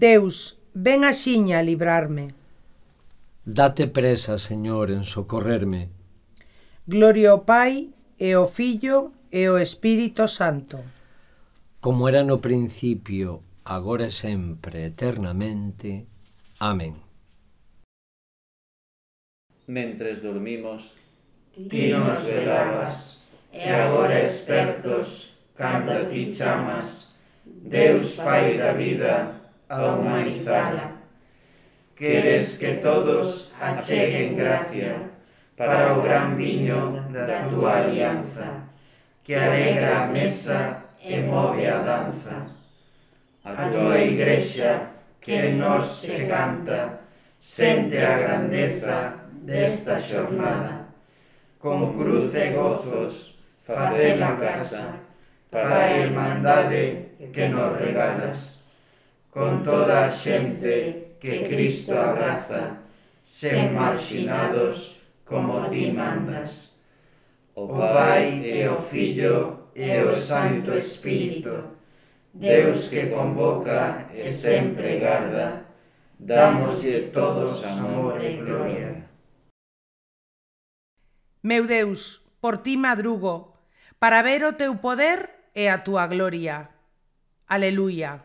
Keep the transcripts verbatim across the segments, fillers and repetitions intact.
Deus, ven axiña a librarme. Date presa, Señor, en socorrerme. Gloria ao Pai, e ao Fillo, e ao Espírito Santo. Como era no principio, agora e sempre, eternamente. Amén. Mentres dormimos, ti nos velabas, e agora expertos, cando a ti chamas, Deus Pai da vida, a humanizala. Queres que todos acheguen gracia para o gran viño da túa alianza, que alegra a mesa e move a danza. A túa igrexa, que en nós se canta, sente a grandeza desta xornada. Con cruz e gozos, facela casa, para a irmandade que nos regalas. Con toda a xente que Cristo abraza, sen marxinados como ti mandas. O Pai e o Fillo e o Santo Espírito, Deus que convoca e sempre garda, dámoslle todos amor e gloria. Meu Deus, por ti madrugo, para ver o teu poder e a túa gloria. Aleluia.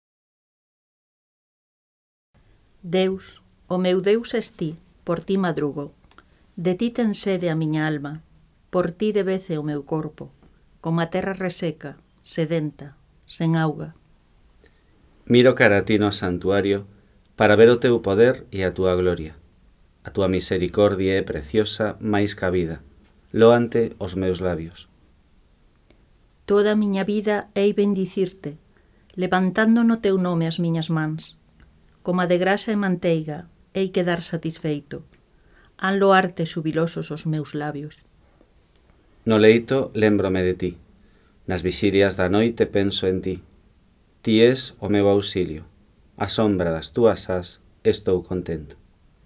Deus, o meu Deus es ti, por ti madrugo. De ti ten sede a miña alma, por ti debece o meu corpo, como a terra reseca, sedenta, sen auga. Miro cara a ti no santuario, para ver o teu poder e a túa gloria. A túa misericordia é preciosa máis ca vida, loante os meus labios. Toda a miña vida hei bendicirte, levantando no teu nome as miñas mans. Como a de grasa e manteiga, hei quedar satisfeito. Han loarte xubilosos os meus labios. No leito lembrome de ti. Nas vixirias da noite penso en ti. Ti és o meu auxilio. A sombra das túas ás estou contento.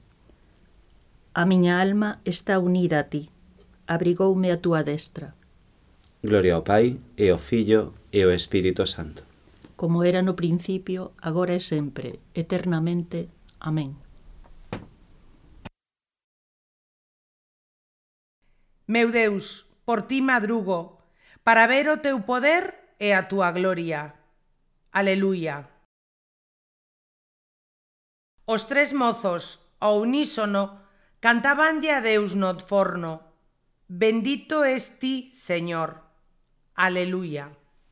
A miña alma está unida a ti. Abrigoume a túa destra. Gloria ao Pai, e ao Fillo, e ao Espírito Santo. Como era no principio, agora e sempre, eternamente. Amén. Meu Deus, por ti madrugo, para ver o teu poder e a túa gloria. Aleluia. Os tres mozos, ao unísono, cantabanlle a Deus no forno. Bendito es ti, Señor. Aleluia.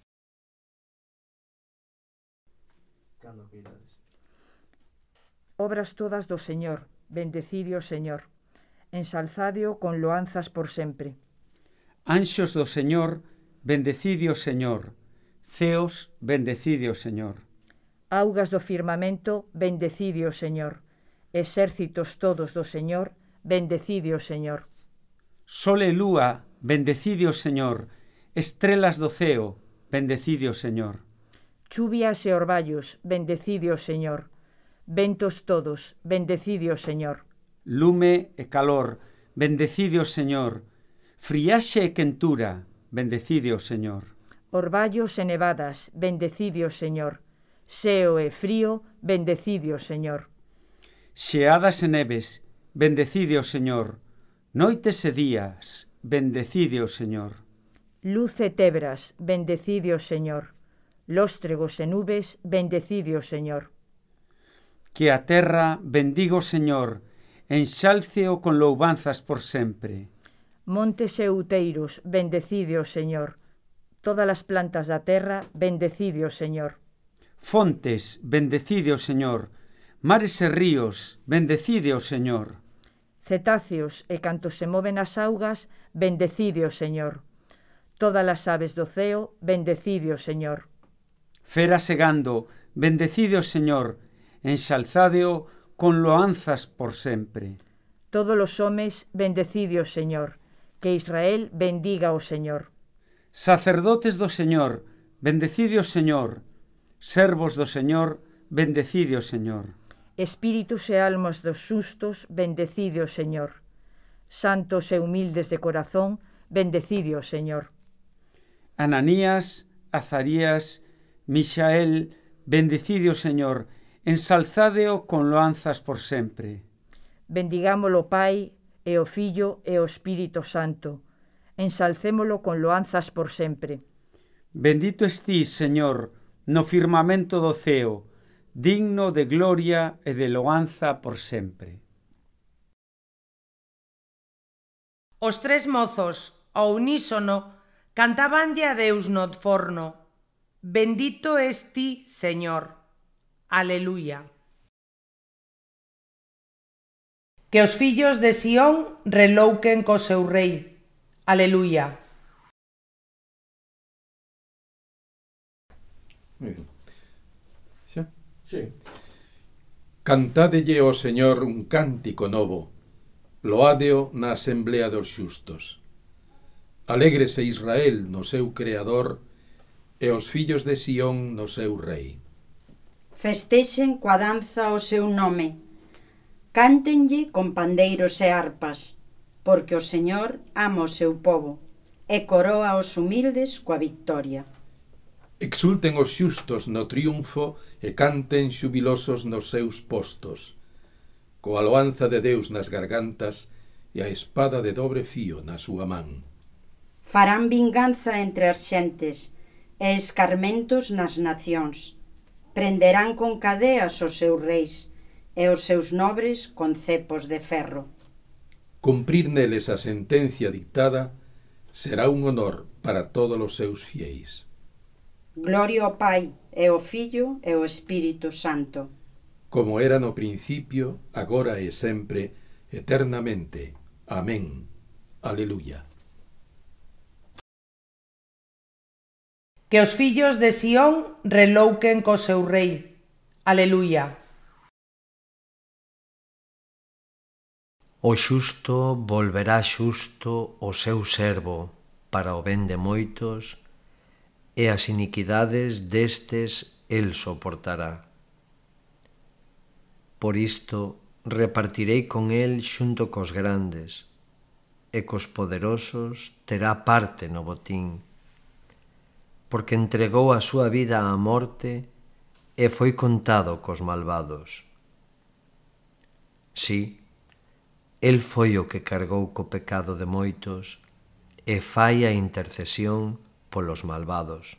Obras todas do Señor, bendecidio o Señor. Ensalzadio con loanzas por sempre. Anxos do Señor, bendecidio o Señor. Ceos, bendecidio o Señor. Augas do firmamento, bendecidio o Señor. Exércitos todos do Señor, bendecidio o Señor. Sol e lúa, bendecidio o Señor. Estrelas do ceo, bendecidio o Señor. Chuvias e orballos, bendecidio o Señor. Ventos todos, bendecidio o Señor. Lume e calor, bendecidio o Señor. Friaxe e quentura, bendecidio o Señor. Orballos e nevadas, bendecidio o Señor. Seo e frío, bendecidio o Señor. Xeadas e neves, bendecidio o Señor. Noites e días, bendecidio o Señor. Luz e tebras, bendecidio o Señor. Lóstregos e nubes, bendecidio o Señor. Que a terra bendiga o Señor, enxálceo con louvanzas por sempre. Montes e outeiros, bendecidio o Señor. Todas as plantas da terra, bendecidio o Señor. Fontes, bendecidio o Señor. Mares e ríos, bendecidio o Señor. Cetáceos e cantos se moven as augas, bendecidio o Señor. Todas as aves do ceo, bendecidio o Señor. Feras e gando, bendecidio o Señor. Enxalzádeo con loanzas por sempre. Todos os homes, bendecidio o Señor. Que Israel bendiga o Señor. Sacerdotes do Señor, bendecidio o Señor. Servos do Señor, bendecidio o Señor. Espíritus e almas dos xustos, bendecidio o Señor. Santos e humildes de corazón, bendecidio o Señor. Ananías, Azarías, Mixael, bendecidio o Señor. ensalzádeo con loanzas por sempre. Bendigámolo Pai, e o Fillo e o Espírito Santo. Ensalcémolo con loanzas por sempre. Bendito estís, Señor, no firmamento do ceo, digno de gloria e de loanza por sempre. Os tres mozos, ao unísono, cantabanlle a Deus no forno. Bendito es ti, Señor. Aleluya. Que os fillos de Sión relouquen co seu rei. Aleluya. Xa? Sí. Cantádelle ao Señor un cántico novo, loádeo na asemblea dos xustos. Alégrese Israel no seu Creador e os fillos de Sión no seu Rei. Festexen coa danza o seu nome, cántenlle con pandeiros e arpas, porque o Señor ama o seu povo e coroa os humildes coa victoria. Exulten os xustos no triunfo e canten xubilosos nos seus postos, coa loanza de Deus nas gargantas e a espada de dobre fío na súa man. Farán vinganza entre as xentes e escarmentos nas nacións. Prenderán con cadeas os seus reis e os seus nobres con cepos de ferro. Cumprir neles a sentencia dictada será un honor para todos os seus fieis. Gloria ao Pai, e ao Fillo, e ao Espírito Santo. Como era no principio, agora e sempre, eternamente. Amén. Aleluya. Que os fillos de Sión relouquen co seu rei. Aleluya. O xusto volverá xusto o seu servo para o ben de moitos, e as iniquidades destes el soportará. Por isto repartirei con el xunto cos grandes, e cos poderosos terá parte no botín, porque entregou a súa vida á morte e foi contado cos malvados. Sí, el foi o que cargou co pecado de moitos e fai a intercesión polos malvados.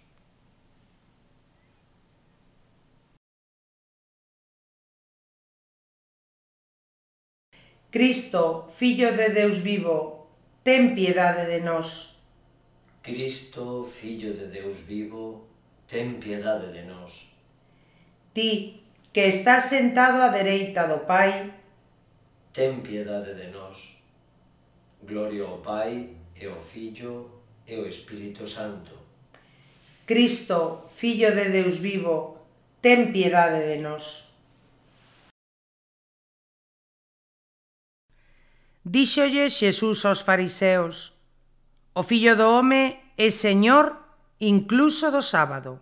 Cristo, Fillo de Deus vivo, ten piedade de nós. Cristo, Fillo de Deus vivo, ten piedade de nós. Ti, que estás sentado á dereita do Pai, ten piedade de nós. Gloria ao Pai, e ao Fillo, e ao Espírito Santo. Cristo, Fillo de Deus vivo, ten piedade de nós. Díxolle Xesús aos fariseos: o Fillo do home é Señor incluso do sábado.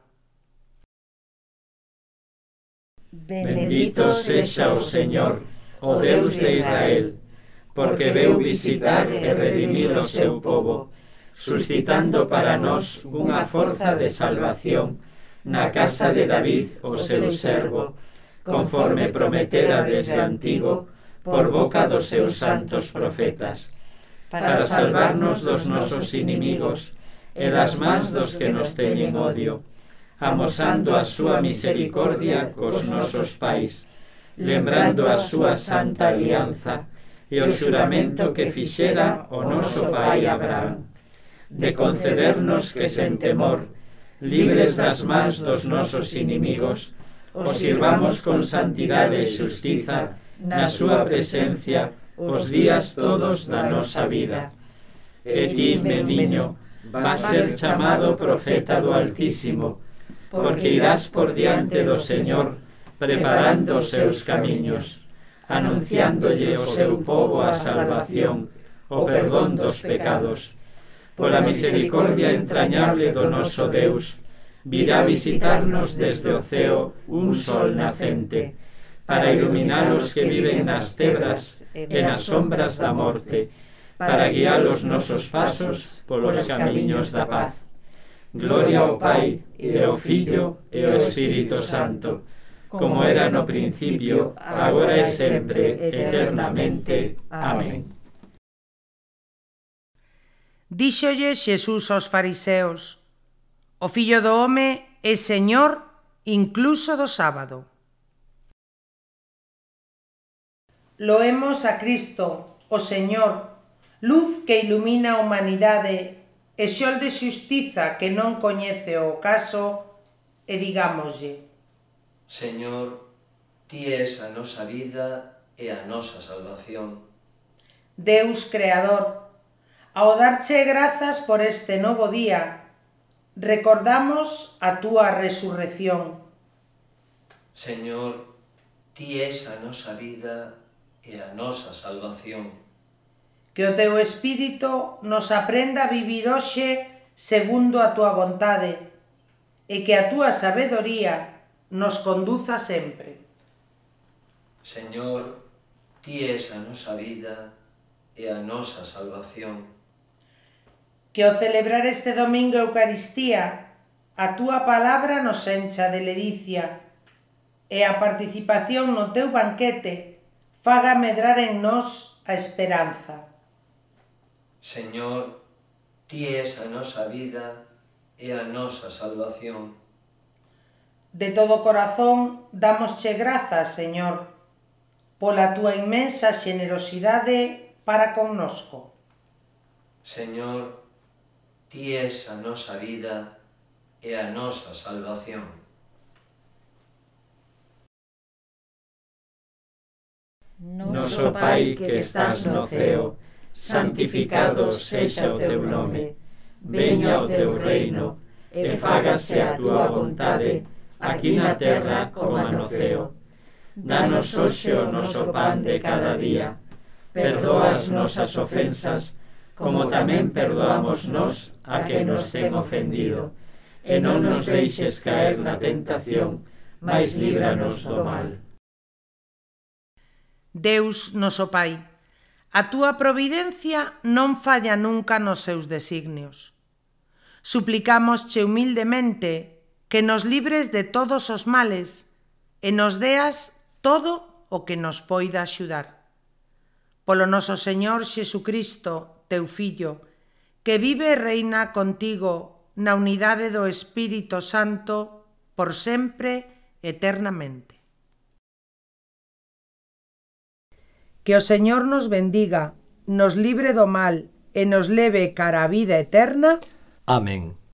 Bendito sexa o Señor, o Deus de Israel, porque veu visitar e redimir o seu povo, suscitando para nós unha forza de salvación na casa de David, o seu servo, conforme prometera desde antigo por boca dos seus santos profetas, para salvarnos dos nosos inimigos e das mans dos que nos teñen odio, amosando a súa misericordia cos nosos pais, lembrando a súa santa alianza e o xuramento que fixera o noso pai Abraham, de concedernos que sen temor, libres das mans dos nosos inimigos, os sirvamos con santidade e xustiza na súa presencia os días todos da nosa vida. E ti, meniño, vas ser chamado profeta do Altísimo, porque irás por diante do Señor, preparando os seus camiños, anunciándolle ao seu povo a salvación, o perdón dos pecados. Pola misericordia entrañable do noso Deus, virá visitarnos desde o ceo un sol nacente, para iluminar os que viven nas tebras e nas sombras da morte, para guiar os nosos pasos polos camiños da paz. Gloria ao Pai, e ao Fillo, e ao Espírito Santo, como era no principio, agora e sempre, eternamente. Amén. Díxolle Xesús aos fariseos: O Fillo do home é Señor incluso do sábado. Loemos a Cristo, o Señor, luz que ilumina a humanidade e xol de xustiza que non coñece o ocaso, e digámoslle: Señor, ti és a nosa vida e a nosa salvación. Deus Creador, ao darche grazas por este novo día, recordamos a túa resurrección. Señor, ti és a nosa vida e a nosa salvación. Que o teu Espírito nos aprenda a vivir hoxe segundo a túa vontade e que a túa sabedoría nos conduza sempre. Señor, ti és a nosa vida e a nosa salvación. Que ao celebrar este domingo a Eucaristía, a túa palabra nos encha de ledicia e a participación no teu banquete faga medrar en nós a esperanza. Señor, ti és a nosa vida e a nosa salvación. De todo corazón damosche grazas, Señor, pola túa inmensa xenerosidade para connosco. Señor, ti és a nosa vida e a nosa salvación. Noso Pai que estás no ceo, santificado sexa o teu nome. Veña o teu reino, e fágase a túa vontade, aquí na terra como no ceo. Danos hoxe o noso pan de cada día. Perdoa as nosas ofensas, como tamén perdoamos nós a que nos ten ofendido. E non nos deixes caer na tentación, mais líbranos do mal. Deus, noso Pai, a túa providencia non falla nunca nos seus designios. Suplicámosche humildemente que nos libres de todos os males e nos deas todo o que nos poida axudar. Polo noso Señor Xesucristo, teu Fillo, que vive e reina contigo na unidade do Espírito Santo por sempre, eternamente. Que o Señor nos bendiga, nos libre do mal e nos leve cara a vida eterna. Amén.